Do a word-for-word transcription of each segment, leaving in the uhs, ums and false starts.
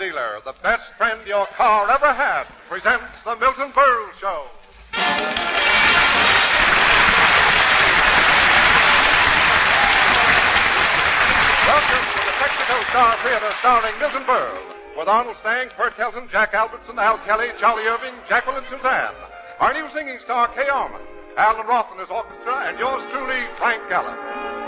dealer, the best friend your car ever had, presents the Milton Berle Show. Welcome to the Texaco Star Theater starring Milton Berle, with Arnold Stang, Bert Helton, Jack Albertson, Al Kelly, Charlie Irving, Jacqueline Suzanne, our new singing star, Kay Arman, Alan Roth and his orchestra, and yours truly, Frank Gallup.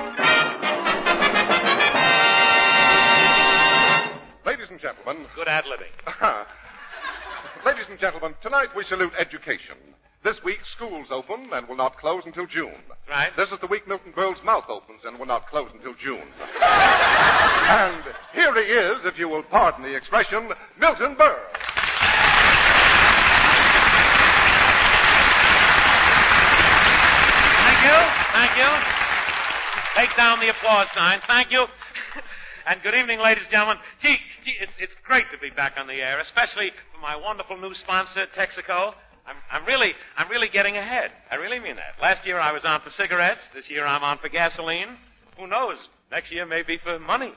Ladies and gentlemen. Good ad-libbing. Ladies and gentlemen, tonight we salute education. This week, schools open and will not close until June. Right. This is the week Milton Berle's mouth opens and will not close until June. And here he is, if you will pardon the expression, Milton Berle. Thank you. Thank you. Take down the applause sign. Thank you. And good evening, ladies and gentlemen. Gee, gee, it's, it's great to be back on the air, especially for my wonderful new sponsor, Texaco. I'm, I'm really, I'm really getting ahead. I really mean that. Last year I was on for cigarettes. This year I'm on for gasoline. Who knows? Next year may be for money.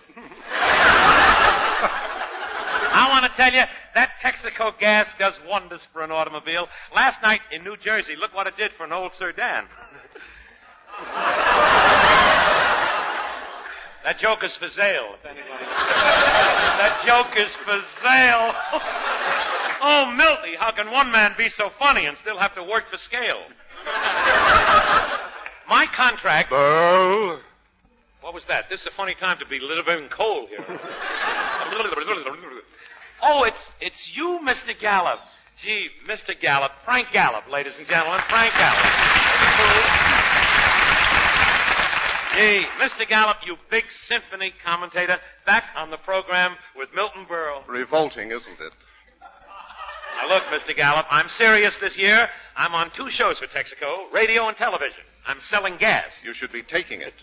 I want to tell you, that Texaco gas does wonders for an automobile. Last night in New Jersey, look what it did for an old sedan. That joke is for sale, if anybody. That joke is for sale. Oh, Milty, how can one man be so funny and still have to work for scale? My contract... Berle. What was that? This is a funny time to be living coal here. Oh, it's it's you, Mister Gallup. Gee, Mister Gallup. Frank Gallup, ladies and gentlemen. Frank Gallup. Gee, Mister Gallup, you big symphony commentator, back on the program with Milton Berle. Revolting, isn't it? Now look, Mister Gallup, I'm serious this year. I'm on two shows for Texaco, radio and television. I'm selling gas. You should be taking it.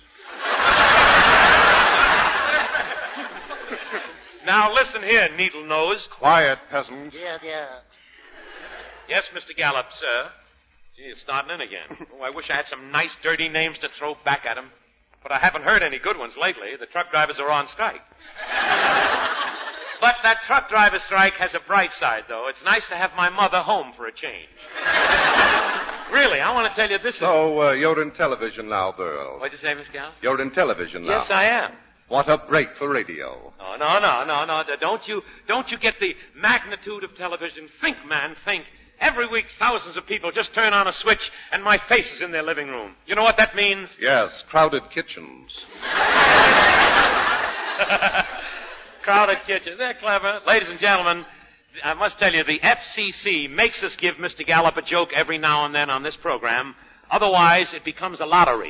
Now listen here, needle nose. Quiet, peasants. Yeah, yeah. Yes, Mister Gallup, sir. Gee, it's starting in again. Oh, I wish I had some nice, dirty names to throw back at him. But I haven't heard any good ones lately. The truck drivers are on strike. But that truck driver strike has a bright side, though. It's nice to have my mother home for a change. Really, I want to tell you this so, is... So, uh, you're in television now, Berle. What'd you say, Miss Gallup? You're in television now. Yes, I am. What a break for radio. Oh, no, no, no, no. Don't you, don't you get the magnitude of television? Think, man, think. Every week, thousands of people just turn on a switch, and my face is in their living room. You know what that means? Yes, crowded kitchens. Crowded kitchens. They're clever. Ladies and gentlemen, I must tell you, the F C C makes us give Mister Gallup a joke every now and then on this program. Otherwise, it becomes a lottery.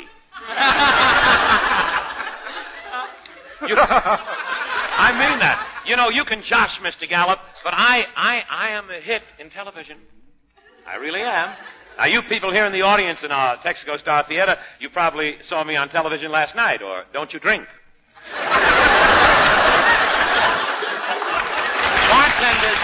You, I mean that. You know, you can josh Mister Gallup, but I, I, I am a hit in television. I really am. Now, you people here in the audience in our Texaco Star Theater, you probably saw me on television last night, or don't you drink? Bartenders...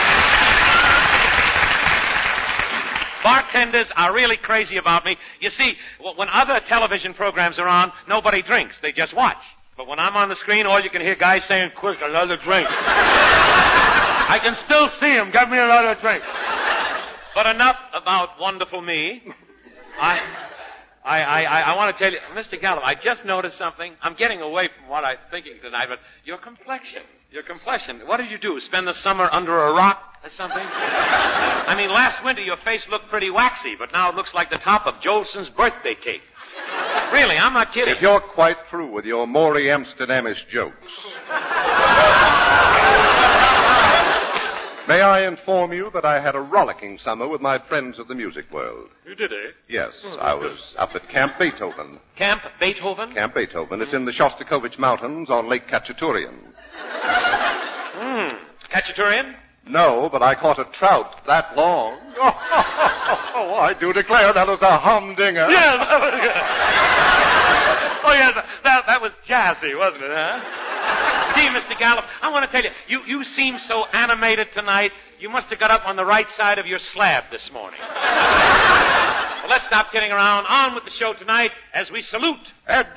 Bartenders are really crazy about me. You see, when other television programs are on, nobody drinks. They just watch. But when I'm on the screen, all you can hear guys saying, quick, another drink. I can still see them. Get me another drink. But enough about wonderful me. I, I, I, I, I want to tell you, Mister Gallup, I just noticed something. I'm getting away from what I'm thinking tonight, but your complexion, your complexion. What did you do? Spend the summer under a rock or something? I mean, last winter your face looked pretty waxy, but now it looks like the top of Jolson's birthday cake. Really, I'm not kidding. If you're quite through with your Maury Amsterdamish jokes, may I inform you that I had a rollicking summer with my friends of the music world. You did, eh? Yes, I was up at Camp Beethoven. Camp Beethoven? Camp Beethoven. It's in the Shostakovich Mountains on Lake Katchaturian. Hmm. Katchaturian? No, but I caught a trout that long. Oh, I do declare that was a humdinger. Yes, that was good. Oh, yes, that, that was jazzy, wasn't it, huh? Gee, Mister Gallup, I want to tell you, you, you seem so animated tonight, you must have got up on the right side of your slab this morning. Well, let's stop kidding around. On with the show tonight as we salute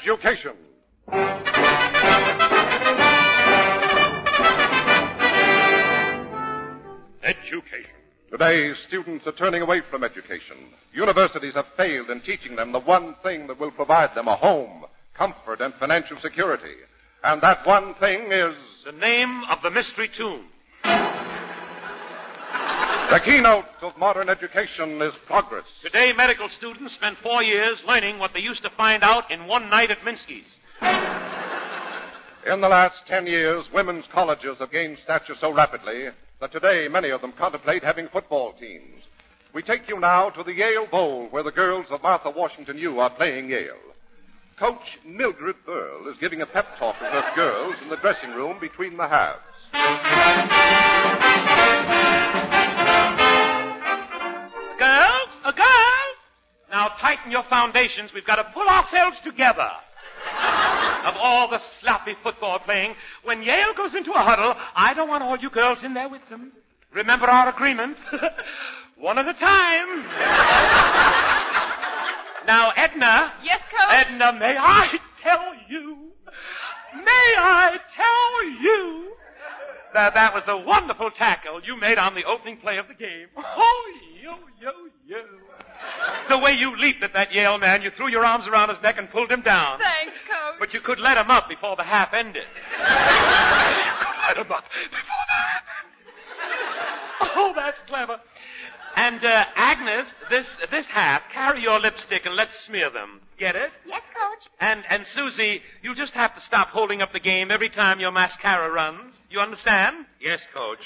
education. education. Today, students are turning away from education. Universities have failed in teaching them the one thing that will provide them a home, comfort, and financial security. And that one thing is... the name of the mystery tomb. The keynote of modern education is progress. Today, medical students spend four years learning what they used to find out in one night at Minsky's. In the last ten years, women's colleges have gained stature so rapidly that today many of them contemplate having football teams. We take you now to the Yale Bowl, where the girls of Martha Washington U are playing Yale. Coach Mildred Earle is giving a pep talk to her girls in the dressing room between the halves. Girls, uh, girls, now tighten your foundations. We've got to pull ourselves together. Of all the sloppy football playing, when Yale goes into a huddle, I don't want all you girls in there with them. Remember our agreement? One at a time. Now, Edna. Yes, Coach? Edna, may I tell you, may I tell you that that was a wonderful tackle you made on the opening play of the game. Oh, yo, yo, yo. The way you leaped at that Yale man, you threw your arms around his neck and pulled him down. Thanks, Coach. But you could let him up before the half ended. You could let him up before the half ended. Oh, that's clever. And, uh, Agnes, this, this half, carry your lipstick and let's smear them. Get it? Yes, Coach. And, and Susie, you'll just have to stop holding up the game every time your mascara runs. You understand? Yes, Coach.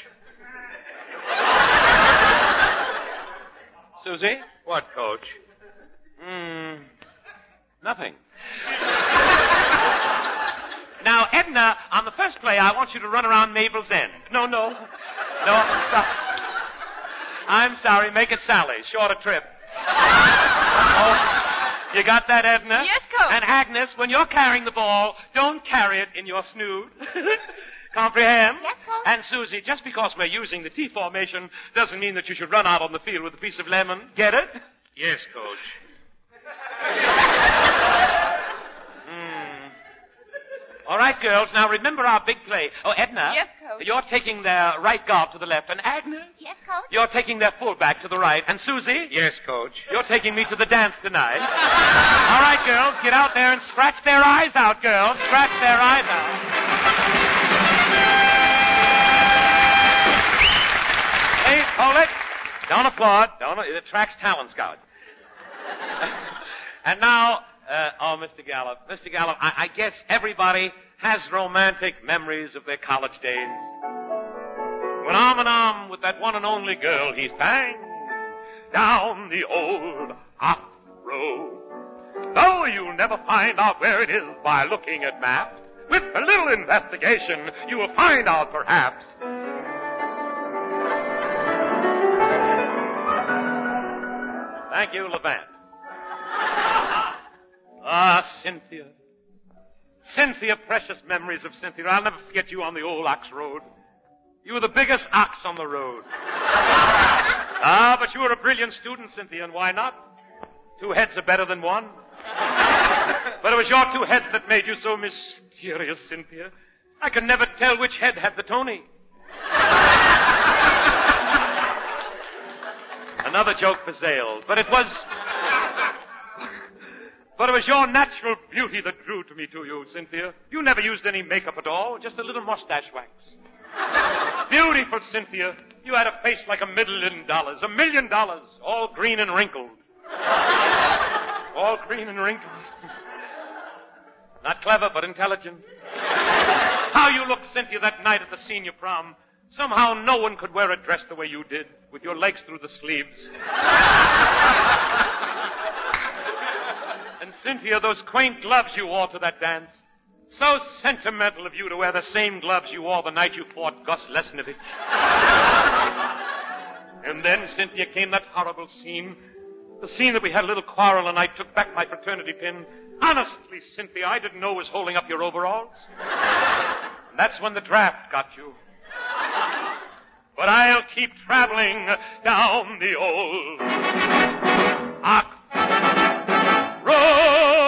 Susie? What, Coach? Hmm, nothing. Now, Edna, on the first play, I want you to run around Mabel's End. No, no. No, stop. I'm sorry. Make it Sally. Shorter trip. Oh, you got that, Edna? Yes, Coach. And Agnes, when you're carrying the ball, don't carry it in your snoot. Comprehend? Yes, Coach. And Susie, just because we're using the T formation doesn't mean that you should run out on the field with a piece of lemon. Get it? Yes, Coach. Hmm. All right, girls. Now remember our big play. Oh, Edna. Yes, Coach. You're taking their right guard to the left, and Agnes. Yes, Coach. You're taking their fullback to the right, and Susie. Yes, Coach. You're taking me to the dance tonight. All right, girls, get out there and scratch their eyes out, girls. Scratch their eyes out. Please, hold it. Don't applaud. Don't. It attracts talent scouts. And now, uh, oh, Mister Gallup, Mister Gallup, I, I guess everybody has romantic memories of their college days. When arm in arm with that one and only girl he sang down the old hop road. Though you'll never find out where it is by looking at maps, with a little investigation, you will find out perhaps. Thank you, Levant. Ah, Cynthia. Cynthia, precious memories of Cynthia. I'll never forget you on the old ox road. You were the biggest ox on the road. Ah, but you were a brilliant student, Cynthia, and why not? Two heads are better than one. But it was your two heads that made you so mysterious, Cynthia. I could never tell which head had the Tony. Another joke for Zales, but it was... But it was your natural beauty that drew to me to you, Cynthia. You never used any makeup at all, just a little mustache wax. Beautiful, Cynthia. You had a face like a million dollars, a million dollars, all green and wrinkled. All green and wrinkled. Not clever, but intelligent. How you looked, Cynthia, that night at the senior prom. Somehow no one could wear a dress the way you did, with your legs through the sleeves. And Cynthia, those quaint gloves you wore to that dance. So sentimental of you to wear the same gloves you wore the night you fought Gus Lesnevich. And then, Cynthia, came that horrible scene. The scene that we had a little quarrel and I took back my fraternity pin. Honestly, Cynthia, I didn't know it was holding up your overalls. And that's when the draft got you. But I'll keep traveling down the old ox road.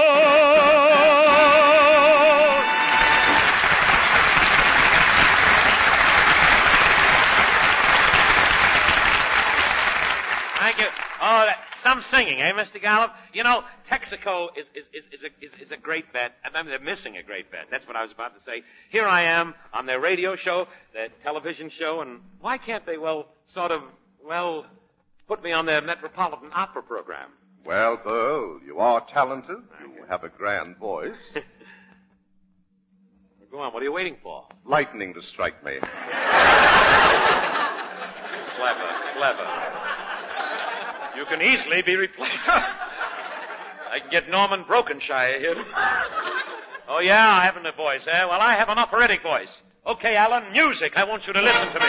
Thank you. Oh, that, some singing, eh, Mister Gallup? You know, Texaco is, is, is, is, a, is, is a great bet. I mean, they're missing a great bet. That's what I was about to say. Here I am on their radio show, their television show, and why can't they, well, sort of, well, put me on their Metropolitan Opera program? Well, Burl, you are talented. You have a grand voice. Go on, what are you waiting for? Lightning to strike me. Clever, clever. You can easily be replaced. I can get Norman Brokenshire here. Oh, yeah, I haven't a voice, eh? Well, I have an operatic voice. Okay, Alan, music. I want you to listen to me.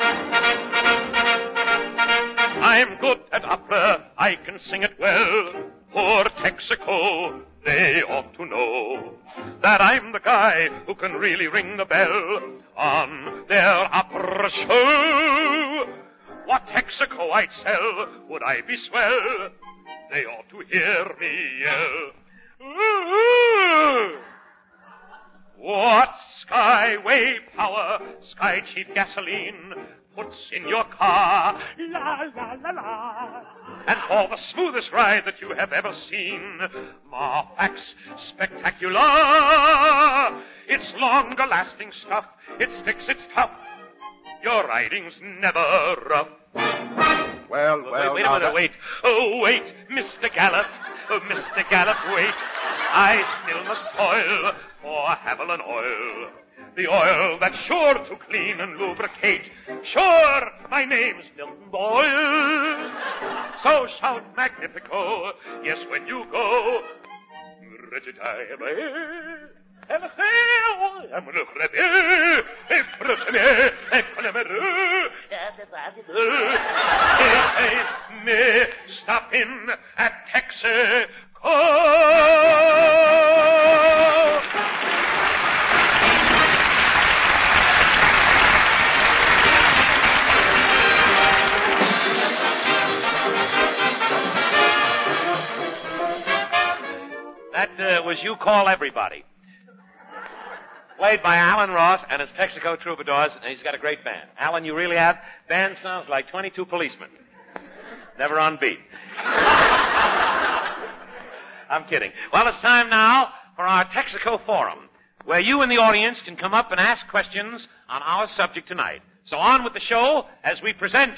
I'm good at opera. I can sing it well. Poor Texaco, they ought to know that I'm the guy who can really ring the bell on their opera show. What Texaco I'd sell, would I be swell? They ought to hear me yell. Ooh! What Skyway power, Sky Cheap gasoline puts in your car, la la la la, and for the smoothest ride that you have ever seen, Marfax Spectacular. It's longer lasting stuff, it sticks, it's tough, your riding's never rough. Well, well, wait, wait a now minute, that... wait, oh wait, Mister Gallup, oh Mister Gallup, wait, I still must toil for Haviland oil. The oil that's sure to clean and lubricate. Sure, my name's Milton Boyle. So shout Magnifico, yes, when you go. Stop in at Texaco. That uh, was You Call Everybody. Played by Alan Roth and his Texaco Troubadours, and he's got a great band. Alan, you really have? Band sounds like twenty-two policemen. Never on beat. I'm kidding. Well, it's time now for our Texaco Forum, where you in the audience can come up and ask questions on our subject tonight. So on with the show as we present...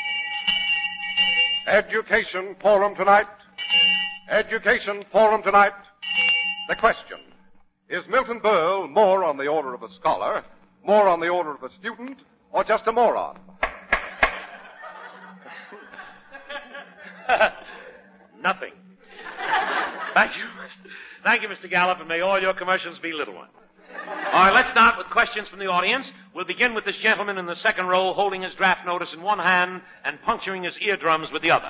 Education Forum tonight. Education Forum tonight. The question, is Milton Berle more on the order of a scholar, more on the order of a student, or just a moron? Nothing. Thank you, Mister Thank you, Mister Gallup, and may all your commercials be little ones. All right, let's start with questions from the audience. We'll begin with this gentleman in the second row holding his draft notice in one hand and puncturing his eardrums with the other.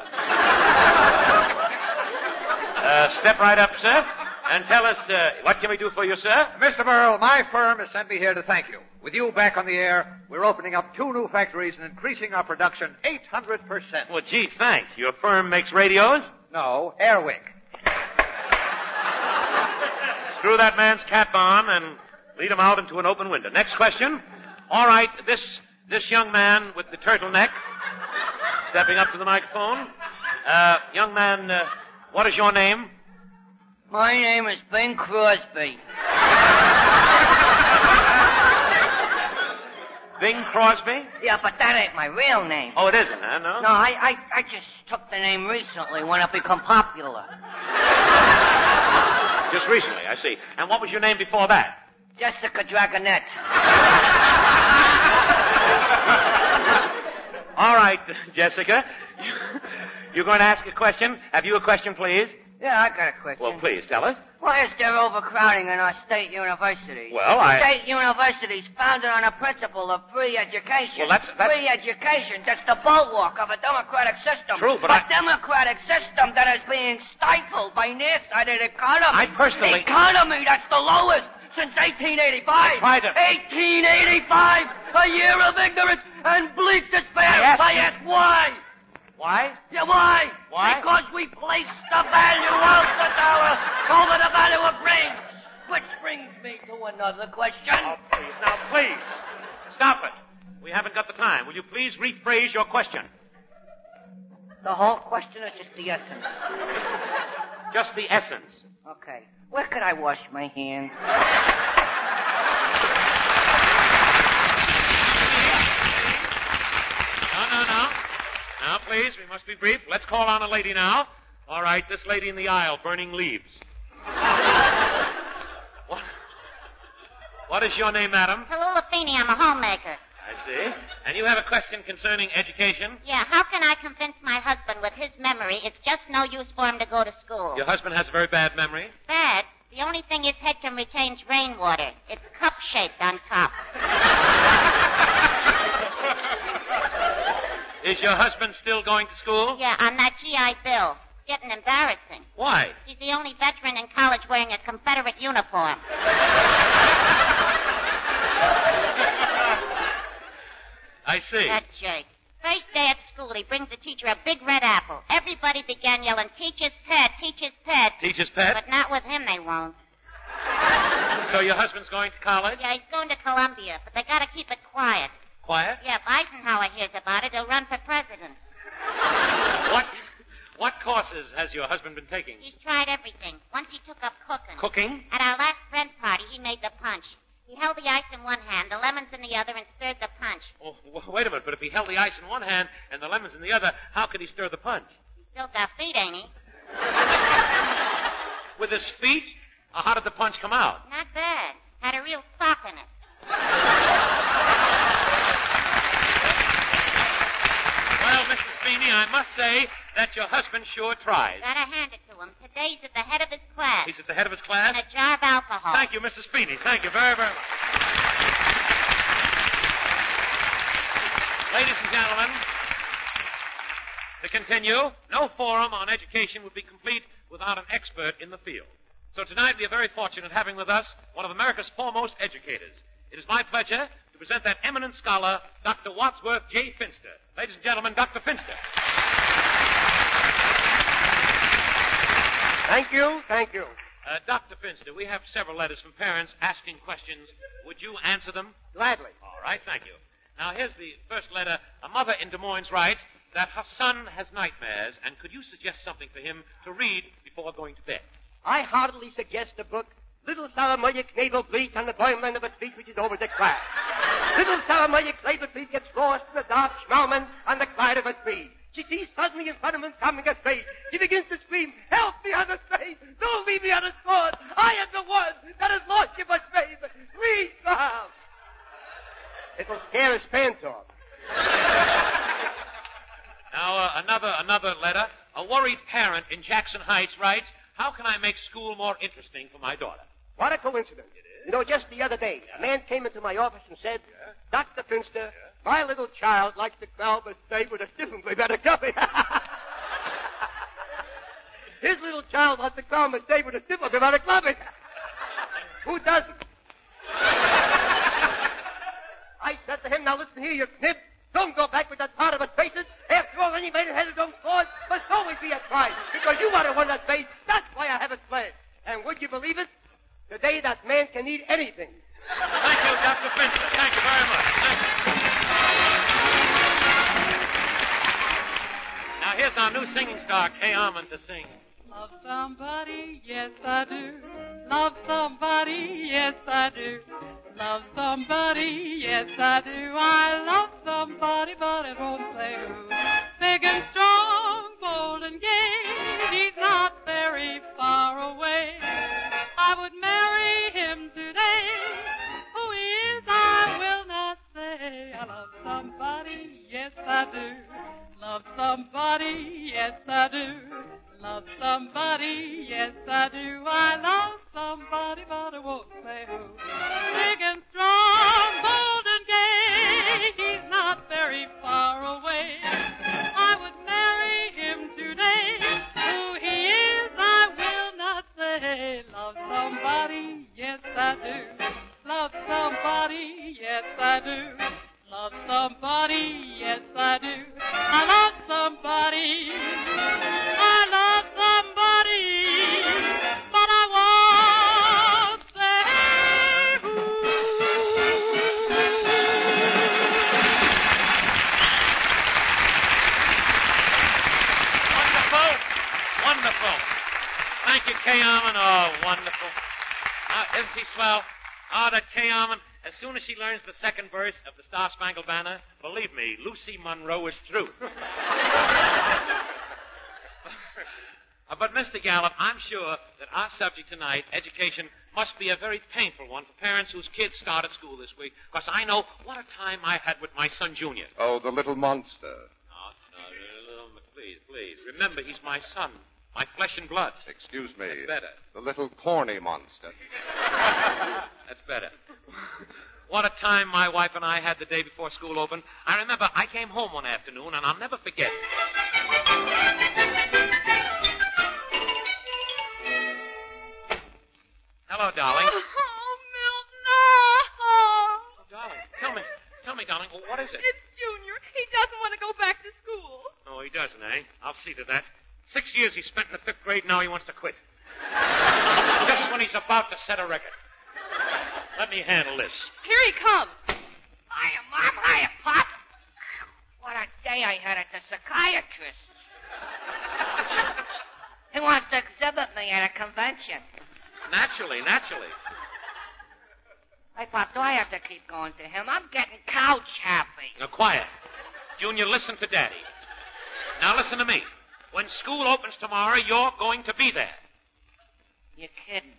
Uh, step right up, sir, and tell us, uh, what can we do for you, sir? Mister Burrell, my firm has sent me here to thank you. With you back on the air, we're opening up two new factories and increasing our production eight hundred percent. Well, gee, thanks. Your firm makes radios? No, Airwick. Screw that man's cap on and lead him out into an open window. Next question. All right, this this young man with the turtleneck stepping up to the microphone. Uh, young man, uh, what is your name? My name is Bing Crosby. Bing Crosby? Yeah, but that ain't my real name. Oh, it isn't, huh? No? No, I, I, I just took the name recently when it become popular. Just recently, I see. And what was your name before that? Jessica Dragonette. All right, Jessica. You're going to ask a question? Have you a question, please? Yeah, I got a question. Well, please, tell us. Why is there overcrowding in our state universities? Well, I... State universities founded on a principle of free education. Well, that's... that's... Free education, that's the bulwark of a democratic system. True, but a I... democratic system that is being stifled by nearsighted economy. I personally... Economy that's the lowest since eighteen eighty-five. I tried to... eighteen eighty-five, a year of ignorance and bleak despair. I asked I you... ask why? Why? Yeah, why? Why? Because we place the value of the dollar over the value of brains. Which brings me to another question. Oh, please, now, please. Stop it. We haven't got the time. Will you please rephrase your question? The whole question or just the essence? Just the essence. Okay. Where could I wash my hands? No, no, no. Now, please, we must be brief. Let's call on a lady now. All right, this lady in the aisle, burning leaves. What? What is your name, madam? Tallulah Feeney, I'm a homemaker. I see. And you have a question concerning education? Yeah, how can I convince my husband with his memory it's just no use for him to go to school? Your husband has a very bad memory? Bad? The only thing his head can retain is rainwater. It's cup-shaped on top. Is your husband still going to school? Yeah, on that G I Bill. It's getting embarrassing. Why? He's the only veteran in college wearing a Confederate uniform. I see. That jerk. First day at school, he brings the teacher a big red apple. Everybody began yelling, teacher's pet, teacher's pet. Teacher's pet? But not with him, they won't. So your husband's going to college? Yeah, he's going to Columbia, but they gotta keep it quiet. Quiet? Yeah, if Eisenhower hears about it, he'll run for president. What what courses has your husband been taking? He's tried everything. Once he took up cooking. Cooking? At our last friend party, he made the punch. He held the ice in one hand, the lemons in the other, and stirred the punch. Oh, w- wait a minute, but if he held the ice in one hand and the lemons in the other, how could he stir the punch? He's still got feet, ain't he? With his feet? Or how did the punch come out? Not bad. Had a real sock in it. Well, Missus Feeney, I must say that your husband sure tries. Gotta hand it to him. Today he's at the head of his class. He's at the head of his class? In a jar of alcohol. Thank you, Missus Feeney. Thank you very, very much. Ladies and gentlemen, to continue, no forum on education would be complete without an expert in the field. So tonight we are very fortunate having with us one of America's foremost educators. It is my pleasure to present that eminent scholar, Doctor Wadsworth J. Finster. Ladies and gentlemen, Doctor Finster. Thank you, thank you. Uh, Doctor Finster, we have several letters from parents asking questions. Would you answer them? Gladly. All right, thank you. Now, here's the first letter. A mother in Des Moines writes that her son has nightmares, and could you suggest something for him to read before going to bed? I heartily suggest the book Little Saramullic Naval Bleach on the Boimland of a Street which is over the class. Little Saramullic Naval Bleach gets lost in the dark schmauman on the Clyde of a tree. She sees suddenly in front of him coming a train. She begins to scream, help me on the train! Don't leave me on the sword! I am the one that has lost you for train! Please, Bob! It'll scare his pants off. Now, uh, another another letter. A worried parent in Jackson Heights writes, how can I make school more interesting for my daughter? What a coincidence. You know, just the other day, a man came into my office and said, yeah. Doctor Finster, yeah. my little child likes to crowd but stay with a differently better company. His little child wants to crowd but stay with a differently better company. Who doesn't? I said to him, now listen here, you knib. Don't go back with that part of a faces. After all, any man who has his own sword must always be a crime. Because you are the one that face. That's why I have it planned. And would you believe it? Today that man can eat anything. Thank you, Doctor Finster. Thank you very much. Thank you. Now here's our new singing star, Kay Armand, to sing. Love somebody, yes I do. Love somebody, yes I do. Love somebody, yes I do. I love somebody, but it won't say who. Big and strong, bold and gay, he's not very far away. I would marry him today. Who he is, I will not say. I love somebody, yes I do. Love somebody, yes I do. Love somebody, yes I do. I love somebody, but I won't say who. Big and strong, bold and gay, he's not very far away. I would marry him today. Who he is, I will not say. Love somebody, yes I do. Love somebody, yes I do. Love somebody, yes I do. I love somebody. I love somebody, but I Thank you, Kay Armin. Oh, wonderful. Uh, isn't she swell? Oh, that Kay Armin. As soon as she learns the second verse of the Star Spangled Banner, believe me, Lucy Monroe is through. Uh, but, Mister Gallup, I'm sure that our subject tonight, education, must be a very painful one for parents whose kids start at school this week, because I know what a time I had with my son, Junior. Oh, the little monster. Oh, no, no, please, please. Remember, he's my son, my flesh and blood. Excuse me. That's better. The little corny monster. That's better. What a time my wife and I had the day before school opened. I remember I came home one afternoon, and I'll never forget it. Hello, darling. Oh, Milton. Oh. Oh, darling, tell me, tell me, darling, what is it? It's Junior. He doesn't want to go back to school. Oh, he doesn't, eh? I'll see to that. Six years he spent in the fifth grade, now he wants to quit. Just when he's about to set a record. Let me handle this. Here he comes. Hiya, Mom. Hiya, Pop. What a day I had at the psychiatrist. He wants to exhibit me at a convention. Naturally, naturally. Hey, Pop, do I have to keep going to him? I'm getting couch happy. Now, quiet. Junior, listen to Daddy. Now, listen to me. When school opens tomorrow, you're going to be there. You're kidding.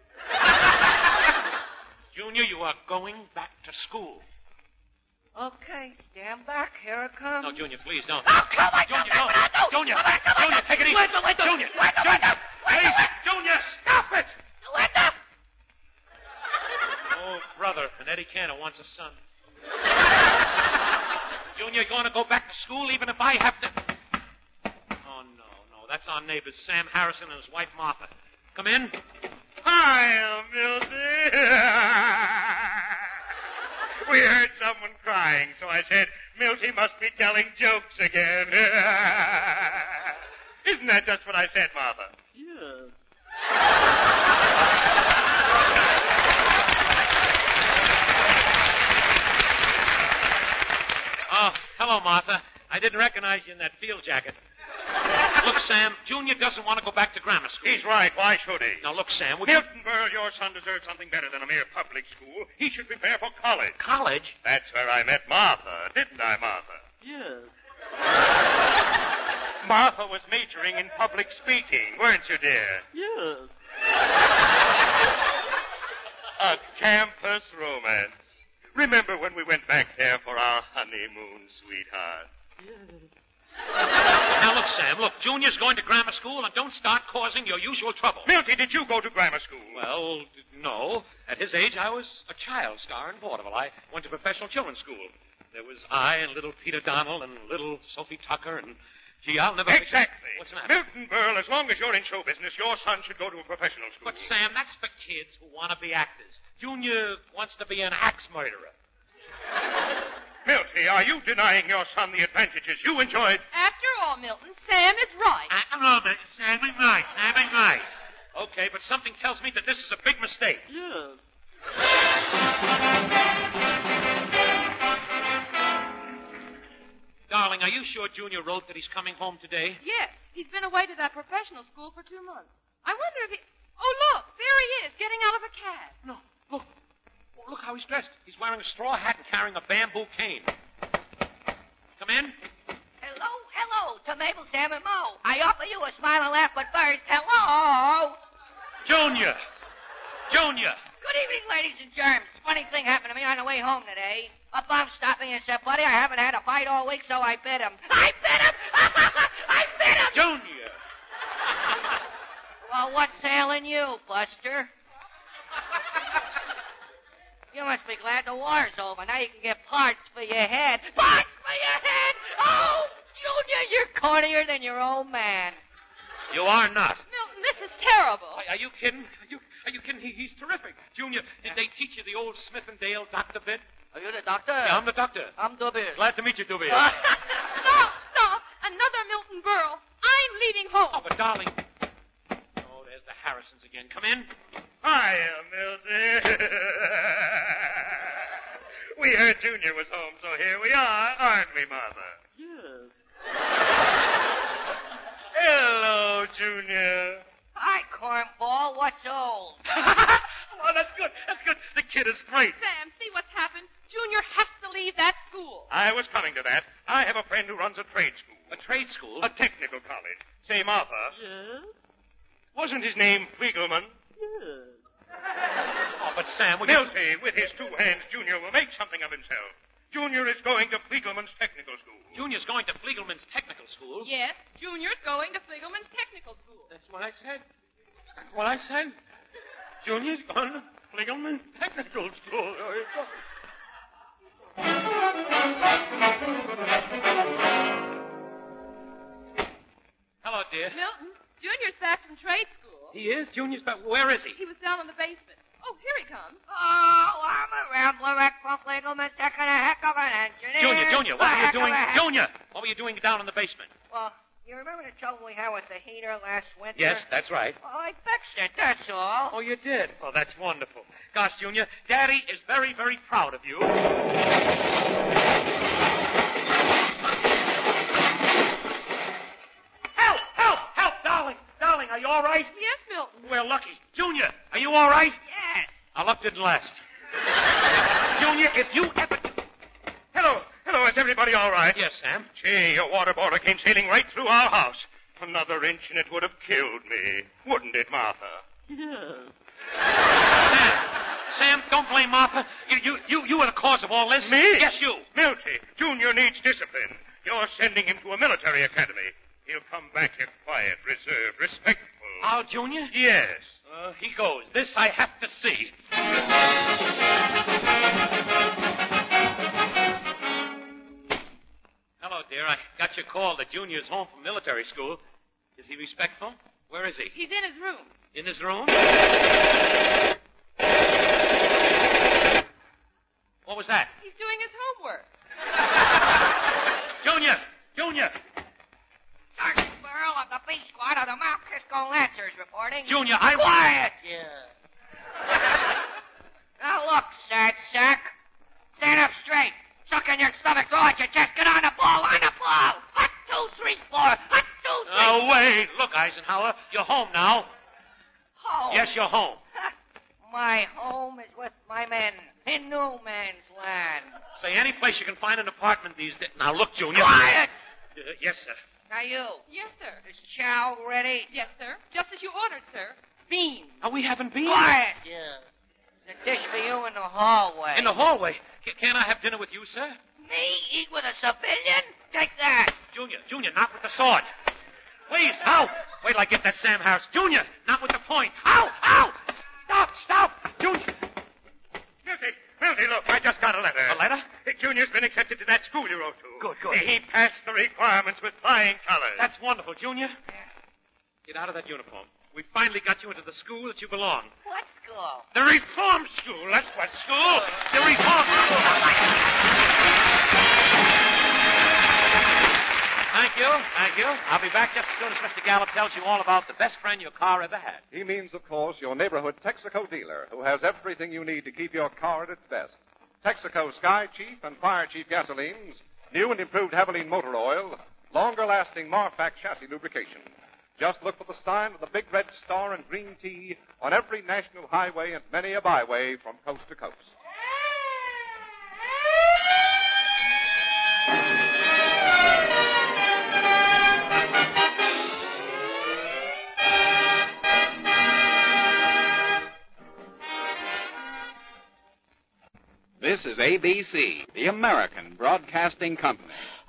Junior, you are going back to school. Okay, stand back. Here it comes. No, Junior, please don't. Oh, come on, Junior, come no. on, no. Junior, Come on, come on. Junior, take it easy. Window, window. Junior, Window, Junior, window. please, Window. Junior, stop it. Window. Oh, brother, and Eddie Cantor wants a son. Junior, you're going to go back to school even if I have to... Oh, no, no, that's our neighbors, Sam Harrison and his wife, Martha. Come in. Hi, Milty. We heard someone crying, so I said, Milty must be telling jokes again. Isn't that just what I said, Martha? Yes. Oh, hello, Martha. I didn't recognize you in that field jacket. Look, Sam, Junior doesn't want to go back to grammar school. He's right. Why should he? Now, look, Sam, would you... Milton Berle, your son deserves something better than a mere public school. He should prepare for college. College? That's where I met Martha, didn't I, Martha? Yes. Martha was majoring in public speaking, weren't you, dear? Yes. A campus romance. Remember when we went back there for our honeymoon, sweetheart? Yes. Now, look, Sam, look, Junior's going to grammar school, and don't start causing your usual trouble. Milty, did you go to grammar school? Well, no. At his age, I was a child star in vaudeville. I went to professional children's school. There was I and little Peter Donnell and little Sophie Tucker and... Gee, I'll never... Exactly. What's the matter? Milton Berle, as long as you're in show business, your son should go to a professional school. But, Sam, that's for kids who want to be actors. Junior wants to be an axe murderer. Milty, are you denying your son the advantages you enjoyed? After all, Milton, Sam is right. I don't know, but Sam is right. Sam is right. Okay, but something tells me that this is a big mistake. Yes. Darling, are you sure Junior wrote that he's coming home today? Yes, he's been away to that professional school for two months. I wonder if he... Oh, look, there he is, getting out of a cab. No, look. Oh, look how he's dressed. He's wearing a straw hat and carrying a bamboo cane. Come in. Hello, hello to Mabel, Sam, and Mo. I offer you a smile and laugh, but first, hello. Junior. Junior. Good evening, ladies and germs. Funny thing happened to me on the way home today. A bum stopped me and said, buddy, I haven't had a fight all week, so I bit him. I bit him! I bit him! Junior. Well, what's ailing you, Buster? You must be glad the war's over. Now you can get parts for your head. Parts for your head! Oh, Junior, you're cornier than your old man. You are not. Milton, this is terrible. Are, are you kidding? Are you, are you kidding? He, he's terrific. Junior, did they teach you the old Smith and Dale doctor bit? Are you the doctor? Yeah, I'm the doctor. I'm Dubby. Glad to meet you, Dubby. Stop, stop. Another Milton Berle. I'm leaving home. Oh, but darling. Oh, there's the Harrisons again. Come in. Hiya, Milty. We heard Junior was home, so here we are, aren't we, Martha? Yes. Hello, Junior. Hi, kid is great. Sam, see what's happened? Junior has to leave that school. I was coming to that. I have a friend who runs a trade school. A trade school? A technical college. Say, Martha. Yes? Wasn't his name Fliegelman? Yes. Oh, but Sam, will you... Milty, with his two hands, Junior will make something of himself. Junior is going to Fliegelman's technical school. Junior's going to Fliegelman's technical school? Yes, Junior's going to Fliegelman's technical school. That's what I said. That's what I said. Junior's going to Fliegelman's technical school. Hello, dear. Milton, Junior's back from trade school. He is? Junior's back. Where is he? He was down in the basement. Oh, here he comes. Oh, I'm a rambler at Fliegelman's taking a heck of an engineer. Junior, Junior, what A were you heck of doing? a heck- Junior, what were you doing down in the basement? Well, you remember the trouble we had with the heater last winter? Yes, that's right. Well, I fixed it, that's all. Oh, you did? Oh, that's wonderful. Gosh, Junior, Daddy is very, very proud of you. Help! Help! Help, darling! Darling, are you all right? Yes, Milton. We're lucky. Junior, are you all right? Yes. Our luck didn't last. Junior, if you ever... Hello. Hello, is everybody all right? Yes, Sam. Gee, your water boarder came sailing right through our house. Another inch and it would have killed me. Wouldn't it, Martha? Yes. Sam, Sam, don't blame Martha. You, you, you, you were the cause of all this. Me? Yes, you. Milty, Junior needs discipline. You're sending him to a military academy. He'll come back here quiet, reserved, respectful. Our Junior? Yes. Uh, he goes. This I have to see. Hello, dear. I got your call that Junior's home from military school. Is he respectful? Where is he? He's in his room. In his room? What was that? He's doing his homework. Junior! Junior! Sergeant Burl of the B Squad of the Mount Kisco Lancers reporting. Junior, I... Quiet, you. Now look, sad sack. Stand up straight. Suck in your stomach, throw out your chest. Get on the ball, on the ball. One, two, three, four. One, two, three. Oh, wait. Look, Eisenhower, you're home now. Home. Yes, you're home. My home is with my men in no man's land. Say, any place you can find an apartment these days. Now, look, Junior. Quiet. Uh, yes, sir. Now you. Yes, sir. Is chow ready? Yes, sir. Just as you ordered, sir. Beans. Are we having beans? Quiet. Yeah. The dish for you in the hallway. In the hallway. C- can't I have dinner with you, sir? Me eat with a civilian? Take that. Junior, Junior, not with the sword. Please, ow! Wait till I get that Sam Harris. Junior, not with the point. Ow! Ow! Stop! Stop! Junior! Milty, Milty, look, I just got a letter. A letter? Uh, Junior's been accepted to that school you wrote to. Good, good. He passed the requirements with flying colors. That's wonderful, Junior. Get out of that uniform. We finally got you into the school that you belong. What school? The Reform School. That's what school. The Reform School. Thank you. Thank you. I'll be back just as soon as Mister Gallup tells you all about the best friend your car ever had. He means, of course, your neighborhood Texaco dealer, who has everything you need to keep your car at its best. Texaco Sky Chief and Fire Chief gasolines, new and improved Havoline motor oil, longer-lasting Marfac chassis lubrication. Just look for the sign of the big red star and green T on every national highway and many a byway from coast to coast. This is A B C, the American Broadcasting Company.